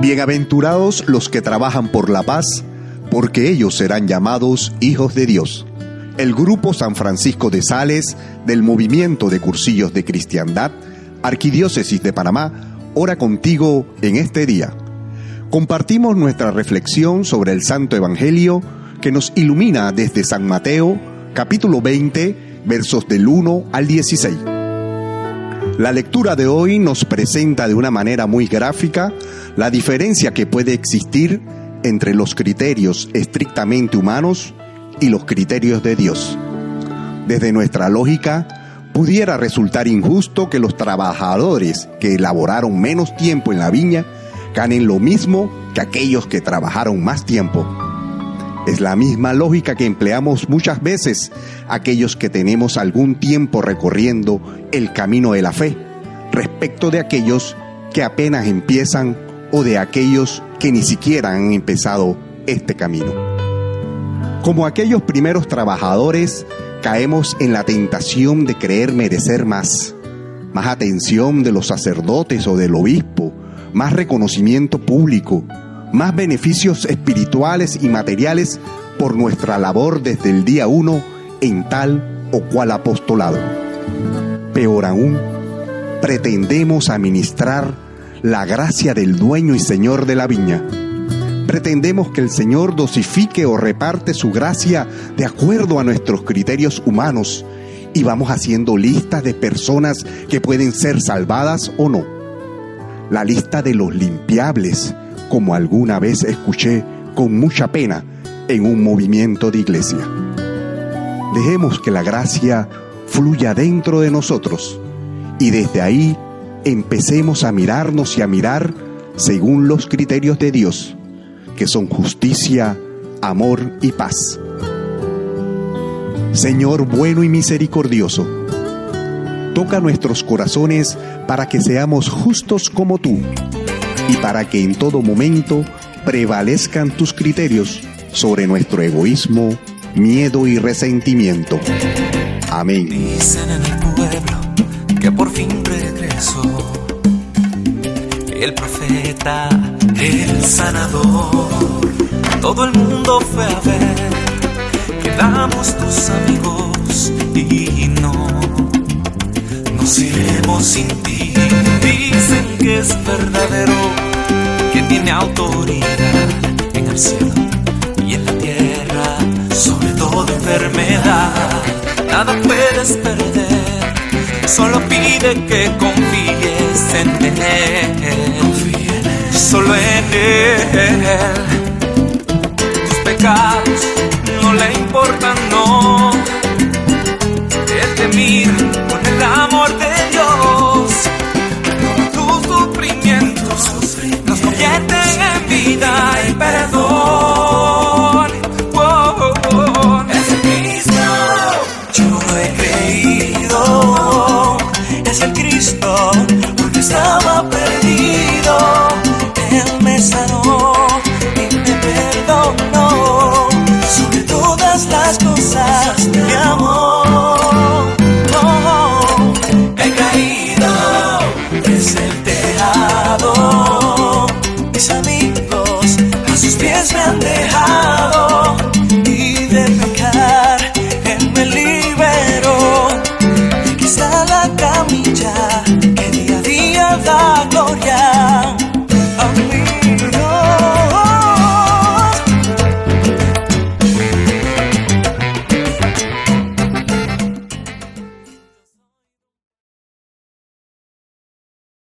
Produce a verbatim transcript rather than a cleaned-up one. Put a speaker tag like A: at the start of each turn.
A: Bienaventurados los que trabajan por la paz, porque ellos serán llamados hijos de Dios. El Grupo San Francisco de Sales del Movimiento de Cursillos de Cristiandad, Arquidiócesis de Panamá, ora contigo en este día. Compartimos nuestra reflexión sobre el Santo Evangelio que nos ilumina desde San Mateo, capítulo veinte, versos del uno al dieciséis. La lectura de hoy nos presenta de una manera muy gráfica la diferencia que puede existir entre los criterios estrictamente humanos y los criterios de Dios. Desde nuestra lógica, pudiera resultar injusto que los trabajadores que elaboraron menos tiempo en la viña ganen lo mismo que aquellos que trabajaron más tiempo. Es la misma lógica que empleamos muchas veces aquellos que tenemos algún tiempo recorriendo el camino de la fe, respecto de aquellos que apenas empiezan o de aquellos que ni siquiera han empezado este camino. Como aquellos primeros trabajadores, caemos en la tentación de creer merecer más, más atención de los sacerdotes o del obispo, más reconocimiento público, más beneficios espirituales y materiales por nuestra labor desde el día uno en tal o cual apostolado. Peor aún, pretendemos administrar la gracia del dueño y señor de la viña. Pretendemos que el Señor dosifique o reparte su gracia de acuerdo a nuestros criterios humanos y vamos haciendo listas de personas que pueden ser salvadas o no. La lista de los limpiables, como alguna vez escuché con mucha pena en un movimiento de iglesia. Dejemos que la gracia fluya dentro de nosotros y desde ahí empecemos a mirarnos y a mirar según los criterios de Dios, que son justicia, amor y paz. Señor bueno y misericordioso, toca nuestros corazones para que seamos justos como tú y para que en todo momento prevalezcan tus criterios sobre nuestro egoísmo, miedo y resentimiento. Amén.
B: Dicen en el pueblo que por fin regresó el profeta, el sanador. Todo el mundo fue a ver, quedamos tus amigos y no nos iremos sin ti. Dicen que es verdadero, que tiene autoridad en el cielo y en la tierra, sobre toda enfermedad. Nada puedes perder, solo pide que confíes en Él. Confía en Él. Solo en Él. Tus pecados no le importan